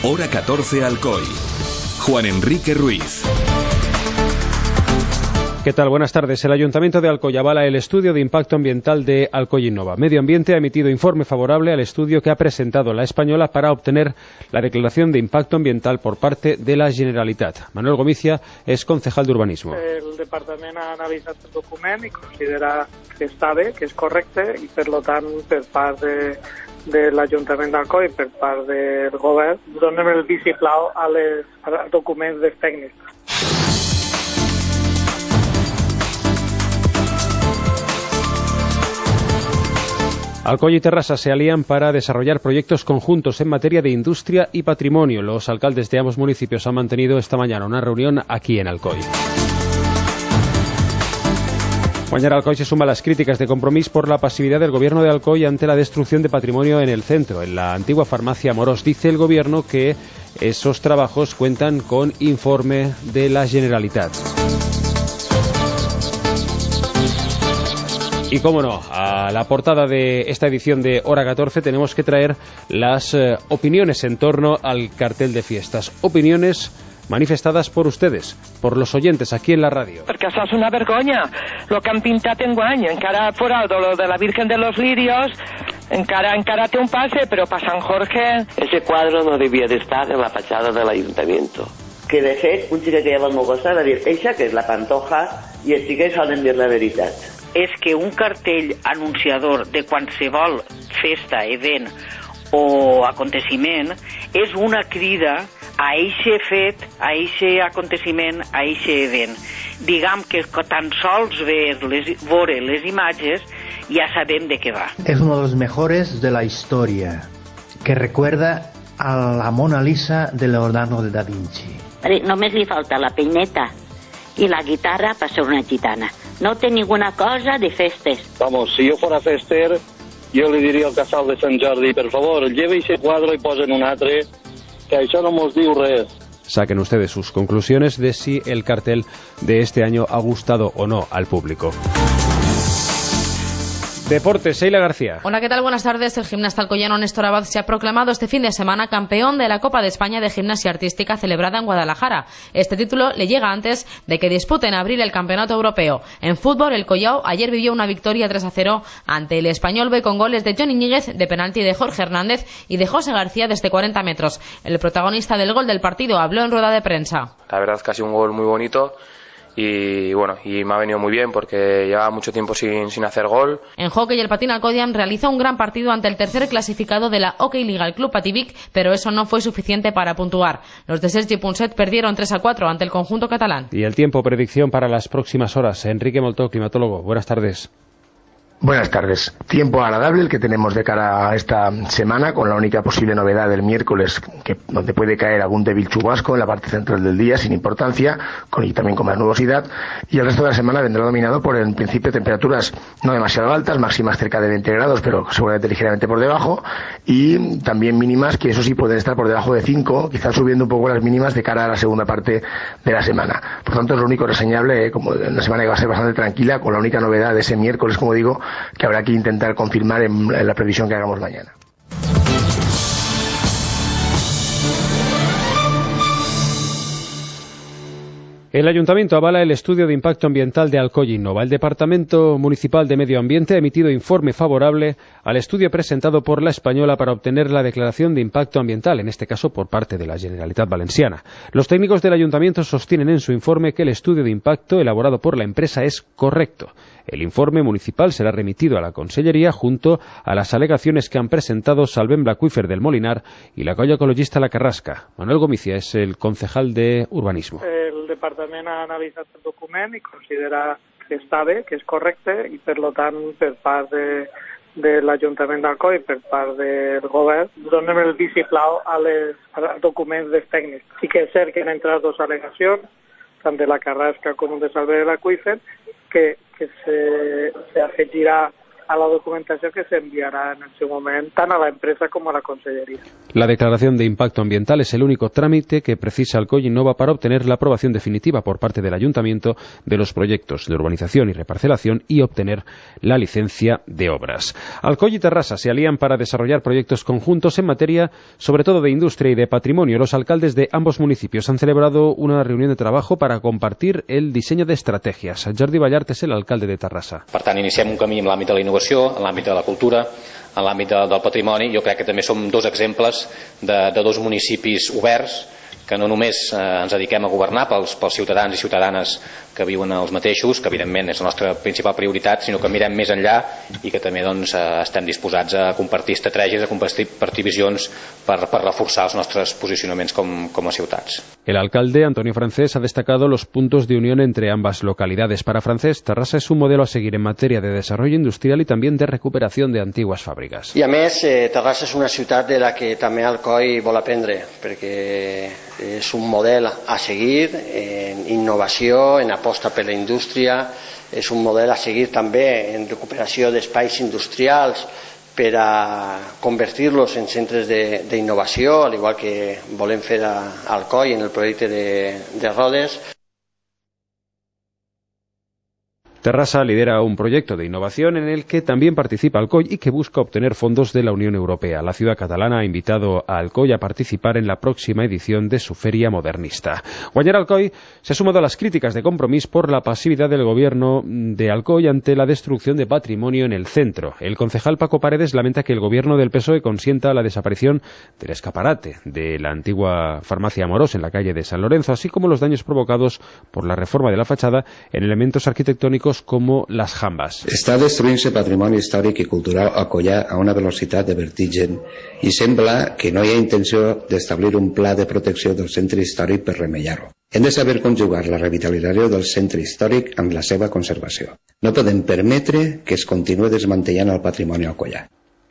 Hora 14 Alcoy. Juan Enrique Ruiz. ¿Qué tal? Buenas tardes. El Ayuntamiento de Alcoy avala el estudio de impacto ambiental de Alcoy Innova. Medio Ambiente ha emitido informe favorable al estudio que ha presentado la Española para obtener la declaración de impacto ambiental por parte de la Generalitat. Manuel Gomicia és concejal d'Urbanismo. El Departament ha analitzat el document i considera que està bé, que és correcte, i per tant, per part de l'Ajuntament d'Alcoy, per part del govern, donem el vistiplau als documents dels tècnics. Alcoy y Terrassa se alían para desarrollar proyectos conjuntos en materia de industria y patrimonio. Los alcaldes de ambos municipios han mantenido esta mañana una reunión aquí en Alcoy. Mañana Alcoy se suma a las críticas de Compromís por la pasividad del gobierno de Alcoy ante la destrucción de patrimonio en el centro. En la antigua farmacia Morós dice el gobierno que esos trabajos cuentan con informe de la Generalitat. Y cómo no, a la portada de esta edición de Hora 14 tenemos que traer las opiniones en torno al cartel de fiestas. Opiniones manifestadas por ustedes, por los oyentes aquí en la radio. Perquè això és una vergonya, lo que han pintat enguany, encara fora lo de la Virgen de los Lirios, encara té un pase, però para San Jorge... Ese cuadro no debía de estar en la fachada del ayuntamiento. Que de fet, un xiquet que ja va al meu costat va dir, eixa que és la Pantoja, i els xiquets solen dir la veritat. És que un cartell anunciador de qualsevol festa, event o aconteciment és una crida a eixe fet, a eixe aconteciment, a eixe event. Diguem que tan sols veure les imatges ja sabem de què va. Es uno de los mejores de la historia, que recuerda a la Mona Lisa de Leonardo da Vinci. Només li falta la peineta y la guitarra para ser una gitana. No té ninguna cosa de festes. Vamos, si yo fuera fester, yo le diría al casal de Sant Jordi, por favor, lleve ese cuadro y posen un altre, que això no mos diu res. Saquen ustedes sus conclusiones de si el cartel de este año ha gustado o no al público. Deportes, Sheila García. Hola, ¿qué tal? Buenas tardes. El gimnasta alcoyano Néstor Abad se ha proclamado este fin de semana campeón de la Copa de España de Gimnasia Artística celebrada en Guadalajara. Este título le llega antes de que dispute en abril el Campeonato Europeo. En fútbol, el Collao ayer vivió una victoria 3-0 ante el Español B con goles de Johnny Ñíguez, de penalti de Jorge Hernández y de José García desde 40 metros. El protagonista del gol del partido habló en rueda de prensa. La verdad es que ha sido un gol muy bonito. Y bueno, y me ha venido muy bien porque llevaba mucho tiempo sin hacer gol. En hockey, el Patín Alcoyano realizó un gran partido ante el tercer clasificado de la Hockey Liga, el Club Pativic, pero eso no fue suficiente para puntuar. Los de Sergi Punset perdieron 3-4 ante el conjunto catalán. Y el tiempo, predicción para las próximas horas. Enrique Moltó, climatólogo, buenas tardes. Buenas tardes. Tiempo agradable el que tenemos de cara a esta semana, con la única posible novedad del miércoles, donde puede caer algún débil chubasco en la parte central del día, sin importancia, y también con más nubosidad, y el resto de la semana vendrá dominado por, en principio, temperaturas no demasiado altas, máximas cerca de 20 grados, pero seguramente ligeramente por debajo, y también mínimas que eso sí pueden estar por debajo de 5, quizás subiendo un poco las mínimas de cara a la segunda parte de la semana. Por tanto, es lo único reseñable, como una semana que va a ser bastante tranquila, con la única novedad de ese miércoles, como digo, que habrá que intentar confirmar en la previsión que hagamos mañana. El Ayuntamiento avala el estudio de impacto ambiental de Alcoy Innova. El Departamento Municipal de Medio Ambiente ha emitido informe favorable al estudio presentado por la Española para obtener la declaración de impacto ambiental, en este caso por parte de la Generalitat Valenciana. Los técnicos del Ayuntamiento sostienen en su informe que el estudio de impacto elaborado por la empresa es correcto. El informe municipal será remitido a la Consellería junto a las alegaciones que han presentado Salvem L'aquífer del Molinar y la colla ecologista La Carrasca. Manuel Gomicia és el concejal de Urbanismo. El departament ha analitzat el document i considera que està bé, que és correcte, i per tant, per part de l'Ajuntament d'Alcoy, per part del govern, donem el vistiplau als documents dels tècnics. Sí que és cert que han entrat dues al·legacions, tant de La Carrasca com de Salvem L'aquífer, que se afegirà a la documentació que s'enviarà en el seu moment tant a la empresa com a la conselleria. La declaración de impacto ambiental es el único trámite que precisa Alcoy Innova para obtener la aprobación definitiva por parte del Ayuntamiento de los proyectos de urbanización y reparcelación y obtener la licencia de obras. Alcoy y Terrassa se alían para desarrollar proyectos conjuntos en materia, sobre todo de industria y de patrimonio. Los alcaldes de ambos municipios han celebrado una reunión de trabajo para compartir el diseño de estrategias. Jordi Ballart es el alcalde de Terrassa. Per tant, iniciem un camí en l'àmbit de la innovació, en l'àmbit de la cultura, en l'àmbit del patrimoni. Jo crec que també som dos exemples de dos municipis oberts que no només ens dediquem a governar pels ciutadans i ciutadanes que viuen els mateixos, que evidentment és la nostra principal prioritat, sinó que mirem més enllà i que també estem disposats a compartir estratègies, a compartir visions per reforçar els nostres posicionaments com a ciutats. El alcalde, Antonio Francés, ha destacado los puntos de unión entre ambas localidades. Para Francés, Terrassa es un modelo a seguir en materia de desarrollo industrial y también de recuperación de antiguas fàbriques. I a més, Terrassa és una ciutat de la que també Alcoi vol aprendre, perquè és un model a seguir en innovació, en aposta per la indústria, és un model a seguir també en recuperació d'espais industrials per a convertir-los en centres d'innovació, al igual que volem fer a Alcoi en el projecte de Rodes. Terrassa lidera un proyecto de innovación en el que también participa Alcoy y que busca obtener fondos de la Unión Europea. La ciudad catalana ha invitado a Alcoy a participar en la próxima edición de su feria modernista. Guanyar Alcoy se ha sumado a las críticas de Compromís por la pasividad del gobierno de Alcoy ante la destrucción de patrimonio en el centro. El concejal Paco Paredes lamenta que el gobierno del PSOE consienta la desaparición del escaparate de la antigua farmacia Amorós en la calle de San Lorenzo, así como los daños provocados por la reforma de la fachada en elementos arquitectónicos como las jambes. Està destruint-se patrimoni històric i cultural alcoià a una velocitat de vertigen i sembla que no hi ha intenció d'establir un pla de protecció del centre històric per remeiar-ho. Hem de saber conjugar la revitalització del centre històric amb la seva conservació. No podem permetre que es continuï desmantellant el patrimoni alcoià.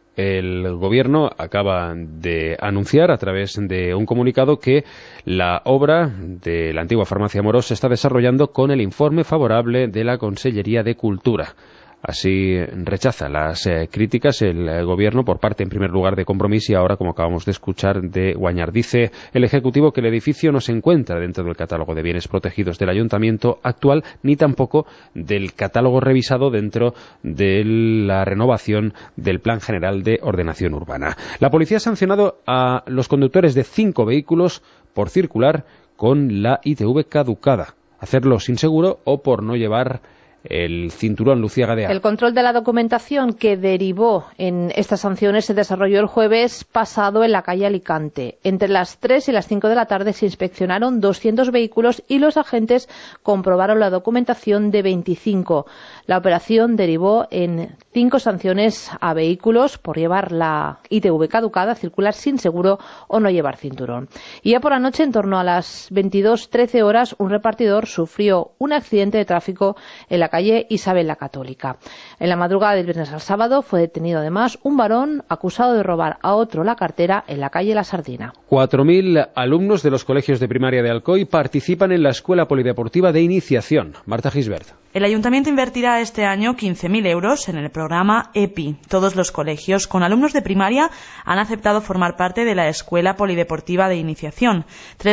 El gobierno acaba de anunciar a través de un comunicado que la obra de la antigua farmacia Amorós se está desarrollando con el informe favorable de la Consellería de Cultura. Así rechaza las críticas el gobierno por parte, en primer lugar, de Compromís y ahora, como acabamos de escuchar, de Guanyar. Dice el Ejecutivo que el edificio no se encuentra dentro del catálogo de bienes protegidos del Ayuntamiento actual, ni tampoco del catálogo revisado dentro de la renovación del Plan General de Ordenación Urbana. La policía ha sancionado a los conductores de 5 vehículos por circular con la ITV caducada, hacerlo sin seguro o por no llevar el cinturón. Lucía Gadea. El control de la documentación que derivó en estas sanciones se desarrolló el jueves pasado en la calle Alicante. Entre las 3 y las 5 de la tarde se inspeccionaron 200 vehículos y los agentes comprobaron la documentación de 25. La operación derivó en 5 sanciones a vehículos por llevar la ITV caducada, circular sin seguro o no llevar cinturón. Y ya por la noche, en torno a las 22:13 horas, un repartidor sufrió un accidente de tráfico en la calle Isabel la Católica. En la madrugada del viernes al sábado fue detenido además un varón acusado de robar a otro la cartera en la calle La Sardina. 4.000 alumnos de los colegios de primaria de Alcoy participan en la Escuela Polideportiva de Iniciación. Marta Gisbert. El Ayuntamiento invertirá este año 15.000 euros en el programa EPI. Todos los colegios con alumnos de primaria han aceptado formar parte de la Escuela Polideportiva de Iniciación.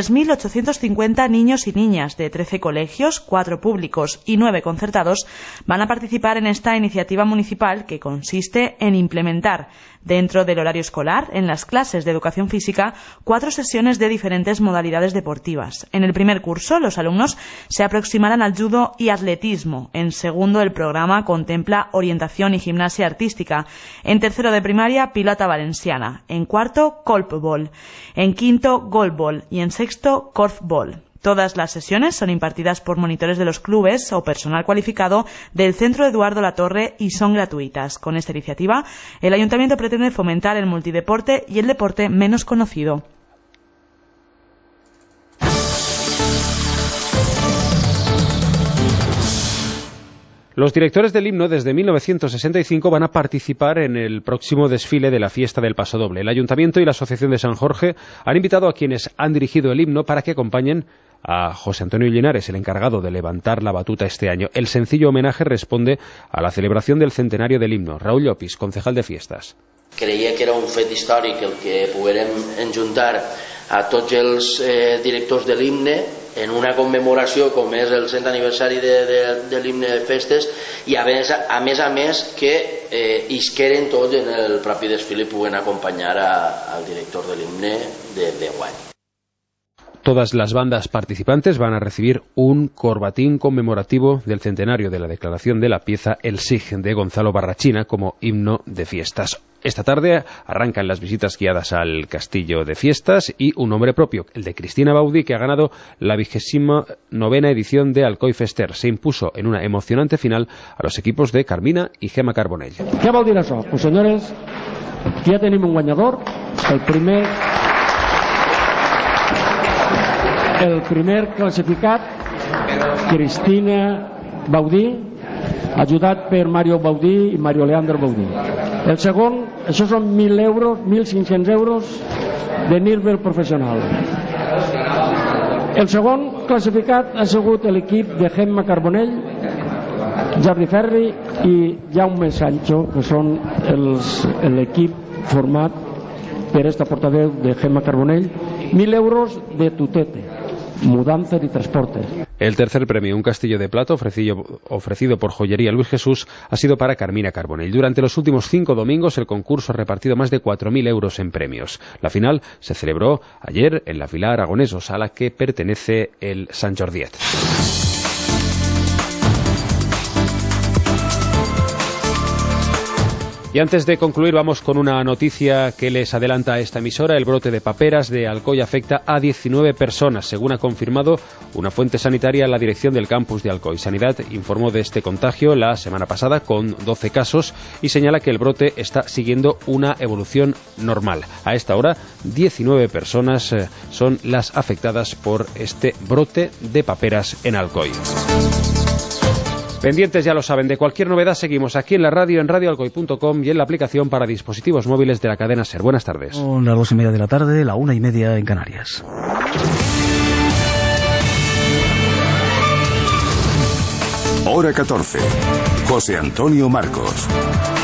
3.850 niños y niñas de 13 colegios, 4 públicos y 9 concertados van a participar en esta iniciativa municipal que consiste en implementar dentro del horario escolar, en las clases de educación física, 4 sesiones de diferentes modalidades deportivas. En el primer curso, los alumnos se aproximarán al judo y atletismo. En segundo, el programa contempla orientación y gimnasia artística. En tercero de primaria, pilota valenciana. En cuarto, colpball. En quinto, goalball. Y en sexto, korfball. Todas las sesiones son impartidas por monitores de los clubes o personal cualificado del Centro Eduardo Latorre y son gratuitas. Con esta iniciativa, el Ayuntamiento pretende fomentar el multideporte y el deporte menos conocido. Los directores del himno desde 1965 van a participar en el próximo desfile de la Fiesta del Pasodoble. El Ayuntamiento y la Asociación de San Jorge han invitado a quienes han dirigido el himno para que acompañen a José Antonio Linares, el encargado de levantar la batuta este año. El sencillo homenaje responde a la celebración del centenario del himno. Raúl Llopis, concejal de Fiestas. Creia que era un fet històric el que poguérem enjuntar a tots els directors de l'himne en una commemoració com és el 100 aniversari de l'himne de festes i a més que isqueren tots en el propi desfile i puguen acompanyar al director de l'himne de guany. Todas las bandas participantes van a recibir un corbatín conmemorativo del centenario de la declaración de la pieza El Sig de Gonzalo Barrachina como himno de fiestas. Esta tarde arrancan las visitas guiadas al Castillo de Fiestas y un nombre propio, el de Cristina Baudí, que ha ganado la 29ª edición de Alcoi Fester. Se impuso en una emocionante final a los equipos de Carmina y Gemma Carbonell. Què vol dir això? Pues senyores, que ja tenim un guanyador, el primer classificat, Cristina Baudí, ajudat per Mario Baudí i Mario Leandro Baudí. El segon, això són 1.000 euros, 1.500 euros de nivell professional. El segon classificat ha sigut l'equip de Gemma Carbonell, Jordi Ferri i Jaume Sancho, que són l'equip format per esta portaveu de Gemma Carbonell. 1.000 euros de tutete, mudanzas y transportes. El tercer premio, un castillo de plata ofrecido por Joyería Luis Jesús, ha sido para Carmina Carbonell. Durante los últimos 5 domingos el concurso ha repartido más de 4.000 euros en premios. La final se celebró ayer en la Vila Aragonesos, a la que pertenece el Sant Jordiet. Y antes de concluir vamos con una noticia que les adelanta a esta emisora. El brote de paperas de Alcoy afecta a 19 personas, según ha confirmado una fuente sanitaria en la dirección del campus de Alcoy. Sanidad informó de este contagio la semana pasada con 12 casos y señala que el brote está siguiendo una evolución normal. A esta hora, 19 personas son las afectadas por este brote de paperas en Alcoy. Pendientes, ya lo saben, de cualquier novedad seguimos aquí en la radio, en radioalcoy.com y en la aplicación para dispositivos móviles de la cadena SER. Buenas tardes. Son las 2:30 de la tarde, la 1:30 en Canarias. Hora 14. José Antonio Marcos.